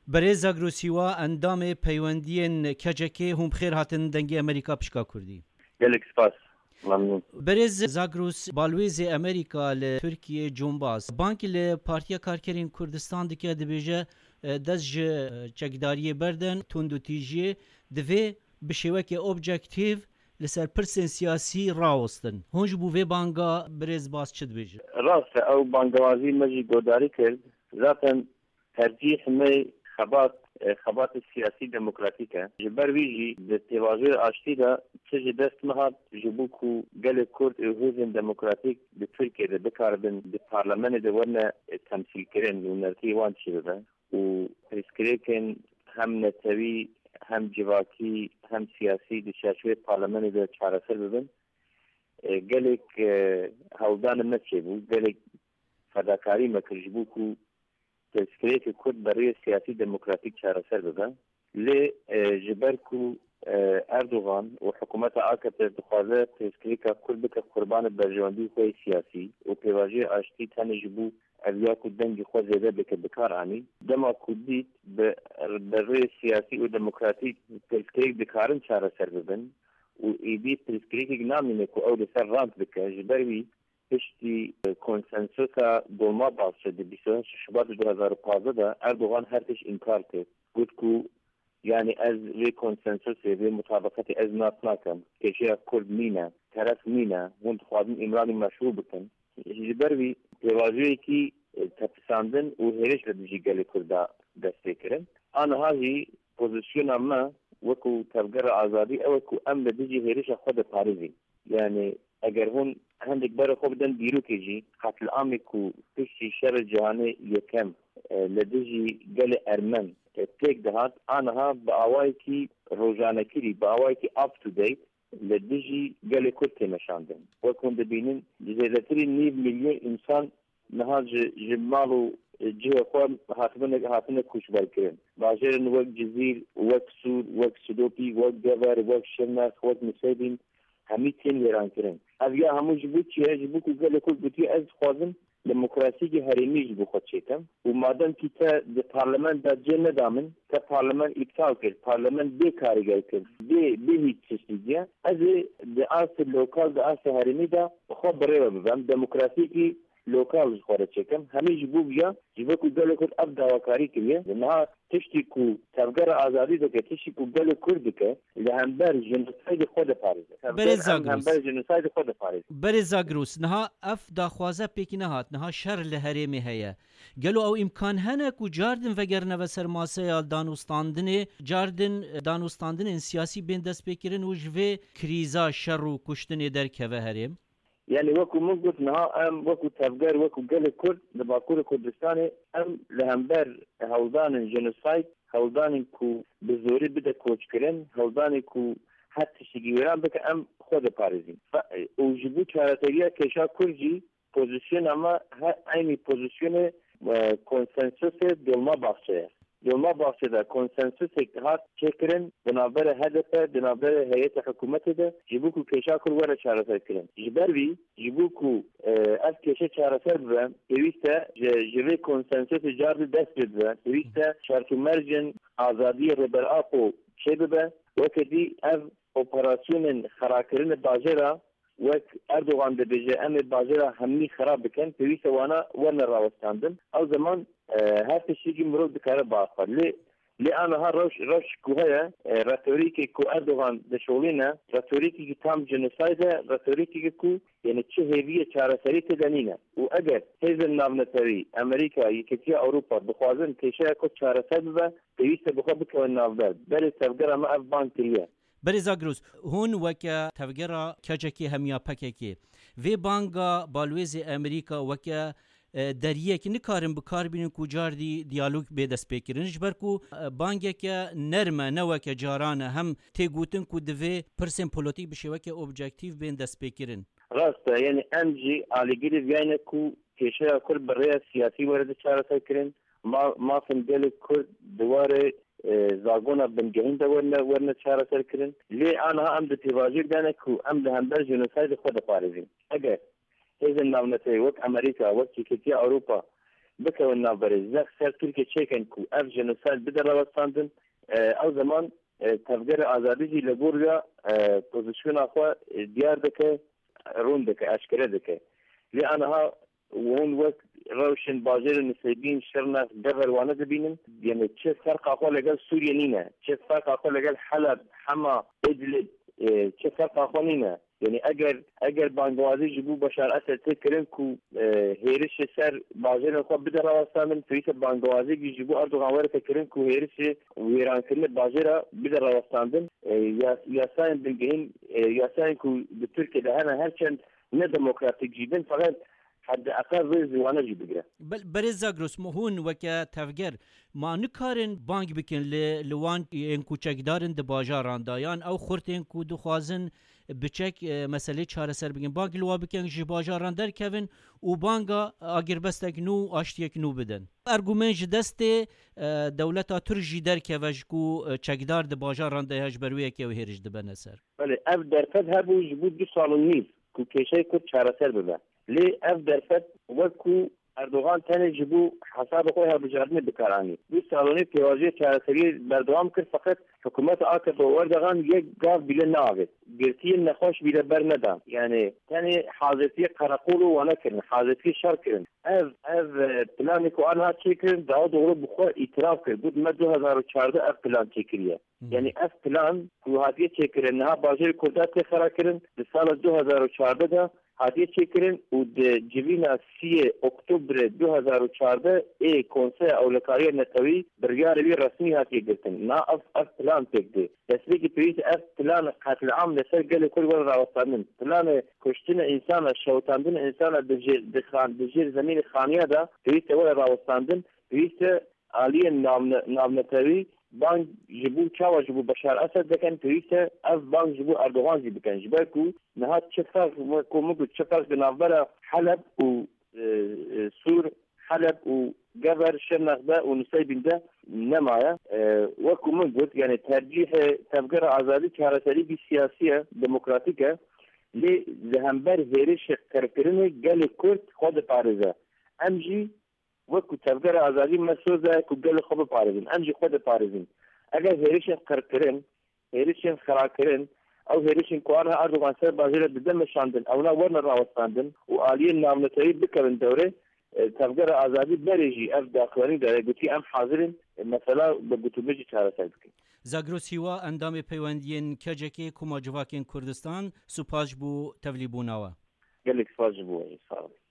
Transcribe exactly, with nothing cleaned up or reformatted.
برای زاگروسیوا اندام پیوندین کجکی هم خیر هاتن دنگی امریکا پشکا کردی گلک سپاس ممنون. برز زاگروس بالویز امریکا ل ترکیه جنباس بانک ل پارتیا کارکرین کردستان دکه دبیجه دزج چکداری بردن تندوتیجی دوی بشوک اوبجکتیو لسر پرسن سیاسی راوستن هونج بووی بانگا برز باس چد بیجه راست او بانگوازی مجی گوداری کرد ذاتن ترجیح می خبات خبات سیاسی دموکراتیکه جبر ویجی به تواجه آشتی دا چه دست مهات جبو کو گل کرد و حزب دموکراتیک به ترکیه ده بکاربن به پارلمان ده ورنه تمثیل کرن و نرکی وان شده و پرسکریکن هم نتوی هم جواکی هم سیاسی ده چاشوه پارلمان ده چارسر ببن گلک هولدان مچه بود گلک فداکاری مکر جبو کو تذکره که کرد برای سیاسی دموکراتیک چارەسەر ببن لی جبر کو اردوغان و حکومت آکت دخوازه تذکره که کرد بکه قربان برجواندی خوی سیاسی و پیواجه آشتی تنه جبو اویا کو دنگی خود زیده بکه بکار آنی دما کودید برای سیاسی و دموکراتیک تذکره بکارن چارەسەر ببن و ایدی تذکره که نامینه که او لسر راند بکه جبروی پشتی کنسنسوسا دوما باز شده بیست و هشت شباط دو هزار و پانزده ده اردوغان هرتش انکار کرد گفت کو یعنی از وی کنسنسوسی وی مطابقت از ناس ناکم کشی کرد مینه طرف مینه هند خوادن امرانی مشروع بکن جبروی پیواجوی کی تپساندن و هرش لدیجی گلی کرده دسته کرن آنها هی پوزیشن اما وکو تفگر آزادی او وکو ام لدیجی هرش خود پاریزی یعنی اگر هون هندک برای خوب دن بیرو کیجی قتل عامی کو پشتی شر جهانی یکم لدیجی گل ارمن تیک دهات آنها با آوائی کی روزانه کری با آوائی کی up to date لدیجی گل کد تیمشاندن وکن دبینن زیادتری نیو میلیون انسان نها جمالو جه خواه حاطبن حاطبن کشبر کرن باجرن وک جزیر وک سود وک سدوپی وک گوار وک شرناس وک مسیبین همی تین ویران کرن اویا همو جبو چیه جبو که گل کل بودی از خوازم دموکراسی که هریمی جبو خود چیتم و مادم که تا ده پارلمان دا جه ندامن تا پارلمان ابتال کرد پارلمان بی کارگر کرد بی بی هیچ چشتی دیا از ده آس لوکال ده آس هریمی دا خواب بریو ببم دموکراسی که لوکال خوره چکم همه جبو بیا جبو که گل کل اب دواکاری کریه لنها تشتی کو تفگر آزادی دکه تشتی کو گل کرد که لهمبر جنساید خود پاریزه بری زاگروس همبر جنساید خود پاریزه بری زاگروس نها اف داخوازه پیکی نهات نها شر لهریمی هیا گلو او امکان هنه کو جاردن وگرنه و سرماسه یا دانوستاندن جاردن دانوستاندن سیاسی بین دست پیکرن و جوه کریزا شر و کشتن در که و هریم يعني وكو مقصد نها ام وكو تفجر وكو قل كرد لباكور كردستاني ام لهمبر هولدان جنوسايد هولدان كو بزوري بدا كوچ كرن هولدان كو حتى شجيران بك ام خود باريزين وجبو چارتريا كشا كرجي پوزيشن اما عيني پوزيشن کنسنسوس دولما باخشه دولما باخشه ده کنسنسوس اتحاد چکرن بنابر هدف بنابر هیئت حکومت ده جبو کو کشا کر ور چارسر کرن جبروی جبو کو از کشه چارسر بن ایسته جوی کنسنسوس جارد دست بده ایسته شرط مرجن آزادی ربر اپو چه بده وکدی از اپراسیون خراکرین باجرا وك اردوغان ده بيجي ام باجرا همي خراب بكن تويس وانا وانا راوستاندم او زمان هر تشيجي مرود بكاره باخر لي لي انا ها روش روش كوهيا راتوريكي كو اردوغان ده شولينا راتوريكي كي تام جنوسايد راتوريكي كو يعني تشي هيفيه چارەسەری تدنينا واجر هذا النافنتري امريكا يكتيا اوروبا بخوازن كيشا كو چارەسەر ببه تويس بخو بكو النافدار بل تفجر ما افبان كريا بری زاگروس هون وکه تفجر کجکی همیا پککی وی بانگا بالویز امریکا وکه دریه که نکارن بکار بینن کو جاردی دیالوگ به دست بکرنش برکو بانگه که نرمه نه وکه جارانه هم تگوتن کو دوی پرسن پولیتیک بشه وکه اوبجکتیو بین دست بکرن راسته یعنی امجی آلیگیری بیانه کو کشه کل برای سیاسی ورد چارەسەر کرن ما ما فنجل کل دواره زاغونا بنجهين ده ورنا ورنا شارة سركرن ليه أنا هم بتواجد دانا كو أم ده هم برج جنوسايد خود بارزين أجا هذا النوع نتاعي وقت أمريكا وقت كتير أوروبا بکەون ناوبەرێ زەخ سەر تورکیە چێکن و ئەف جنۆساید بدە ڕەوەستاندن ئەو زەمان تەڤگەرە ئازادیجی لە گۆڕیا پۆزیسیۆنا خۆ دیار دەکە ڕوون دەکە ئاشکرا دەکە لێ ئانەها ون وەک ڕەوشن باژێرە نسەیبین شەرنەخ دەڤەروانە دەبینن یعنی چه فەرقا خۆ لەگەڵ سووریا نینە چه فەرقا خۆ لەگەڵ حەلەب حەما ئیدلب چه فەرقا خۆ نینە یعنی ئەگەر ئەگەر بانگوازی ji بوو بەشار ئەسەد تێکردن و هێرشی سەر باژێرە خۆ بدە ڕەوەستاندن پێویستە بانگوازێکی ji بوو ئەردوغان وەرەکەکردن و هێرشی وێرانکردن باژێرە بدە ڕەوەستاندن یاسایên bilgehîn yasayên ku di Tirkiye de hene herçend ne demokratîk jî bin feqet حد اقل vê ziwana jî bigire. Berê Zagros hûn weke tevger ma nikarin bang bikin li li wan ên ku çekdarin di bajaran da yan ew xurtên ku dixwazin biçek meselê çareser bikin bang li wa bikin ji bajaran derkevin û banga agirbestek nû aştiyek nû bidin. Ergûmen ji destê dewleta Tirk jî derkeve ji ku çekdar di bajaran de ji ber wê yekê ew hêrij dibene ser. Belê ev derfet hebû ji bo du salên nîv ku kêşeyê Kurd çareser bibe. لێ ئەف دەرفەت وەکو ئەردوغان تەنێ ji بوو حەسابە خۆی هەڵبژاردنê bikaranî du salonê pêwaziyê çareseriyê berdewam kir feqet hikûmeta AKP werdexan yek gav bîle neavêt girtiyên nexweş bîle berneda yani tenê hazetiye qereqûl û wana kirin hazetiye şer kirin ev ev planê ku an hat çêkirin dawa doğru bi xwe îtiraf kir got me du hezar û çarde ev plan çêkiriye yani ev plan ku hatiye çêkirin niha bajêrê Kurda tê xera kirin di sala du hezar û çarde de hatiye çêkirin û di civîna siyê Oktobrê du hezar û çarde ê Konseya Ewlekariya Netewî biryarê wî resmî hatiye girtin na ev ev plan pêk dê destpêkî pêwîst ev plan qetleam li ser gelê Kurd were rawestandin planê kuştina insana şewtandina insana di jêr zemînê xaniya da pêwîst e were rawestandin pêwîst e aliyên navnetewî bang ji bo çawa ji bo Beşar Esed dikin pêwîst e ev bang ji bo Erdogan jî bikin ji ber ku niha çi ferq ku min got çi ferq di navbera Heleb û Sûr Heleb û Gever Şirnex de û Nusaybin de nemaye wekû min got yani tercîhê tevgera azadî çareserî bî siyasî ye demokratîk e lê li hember hêrişê qirkirinê gelê Kurd xwe diparêze em jî وەکو تەڤگەرە ئازادی مەسۆزە ku gelê xwe biparêzin em jî xwe diparêzin eger hêrişên qirkirin hêrişên xirakirin ew hêrişên ku aniha Erdogan ser bajêrê dide meşandin ewna werne rawestandin û aliyên navnetewî bikevin dewrê tevgera azadî berê jî ev daxuyanî dere gotî em hazirin mesela bi gotûbê jî çareser bikin. Zagros Hîwa endamê peywendiyên kecekê Koma Civakên Kurdistan sûpas bû tevlîbûna we. Gelek spas ji bo wê sağ olun.